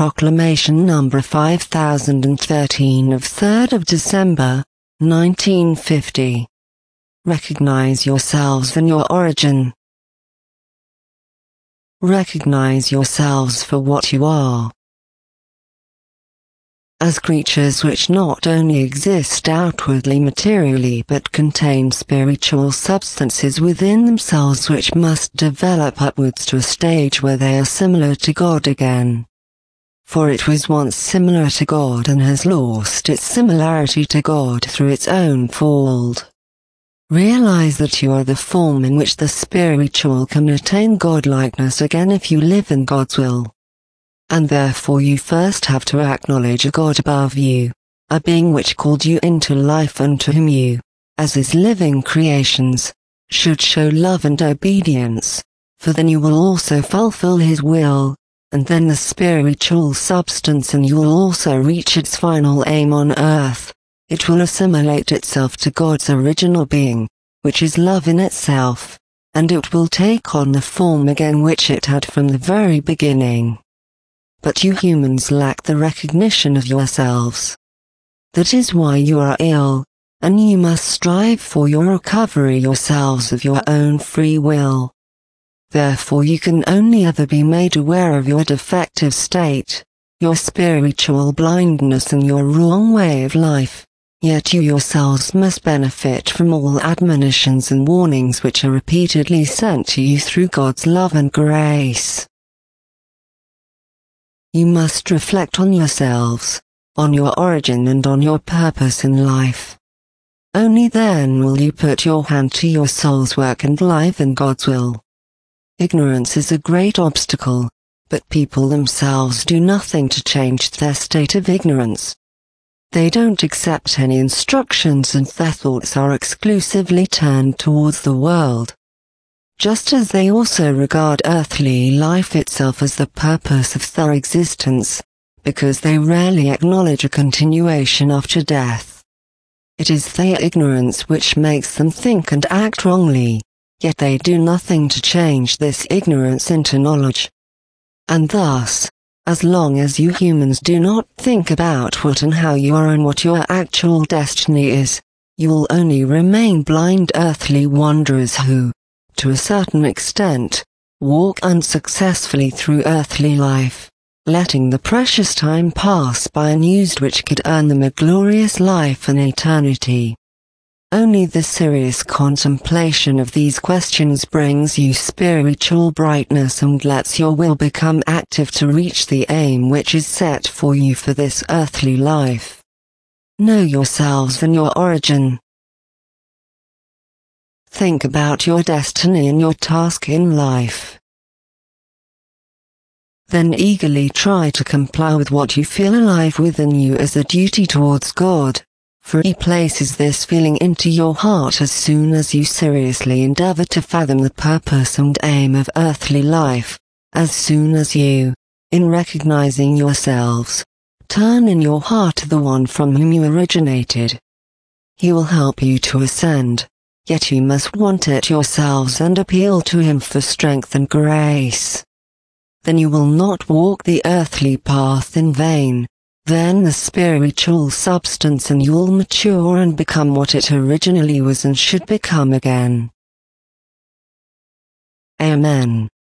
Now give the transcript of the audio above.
Proclamation number 5013 of 3rd of December, 1950. Recognize yourselves and your origin. Recognize yourselves for what you are. As creatures which not only exist outwardly materially but contain spiritual substances within themselves which must develop upwards to a stage where they are similar to God again. For it was once similar to God and has lost its similarity to God through its own fault. Realize that you are the form in which the spiritual can attain godlikeness again if you live in God's will. And therefore you first have to acknowledge a God above you, a being which called you into life and to whom you, as his living creations, should show love and obedience, for then you will also fulfill his will, and then the spiritual substance and you will also reach its final aim on earth. It will assimilate itself to God's original being, which is love in itself, and it will take on the form again which it had from the very beginning. But you humans lack the recognition of yourselves. That is why you are ill, and you must strive for your recovery yourselves of your own free will. Therefore you can only ever be made aware of your defective state, your spiritual blindness and your wrong way of life, yet you yourselves must benefit from all admonitions and warnings which are repeatedly sent to you through God's love and grace. You must reflect on yourselves, on your origin and on your purpose in life. Only then will you put your hand to your soul's work and live in God's will. Ignorance is a great obstacle, but people themselves do nothing to change their state of ignorance. They don't accept any instructions and their thoughts are exclusively turned towards the world. Just as they also regard earthly life itself as the purpose of their existence, because they rarely acknowledge a continuation after death. It is their ignorance which makes them think and act wrongly, yet they do nothing to change this ignorance into knowledge. And thus, as long as you humans do not think about what and how you are and what your actual destiny is, you will only remain blind earthly wanderers who, to a certain extent, walk unsuccessfully through earthly life, letting the precious time pass by unused which could earn them a glorious life in eternity. Only the serious contemplation of these questions brings you spiritual brightness and lets your will become active to reach the aim which is set for you for this earthly life. Know yourselves and your origin. Think about your destiny and your task in life. Then eagerly try to comply with what you feel alive within you as a duty towards God, for he places this feeling into your heart as soon as you seriously endeavor to fathom the purpose and aim of earthly life, as soon as you, in recognizing yourselves, turn in your heart to the one from whom you originated. He will help you to ascend. Yet you must want it yourselves and appeal to him for strength and grace. Then you will not walk the earthly path in vain, then the spiritual substance and you will mature and become what it originally was and should become again. Amen.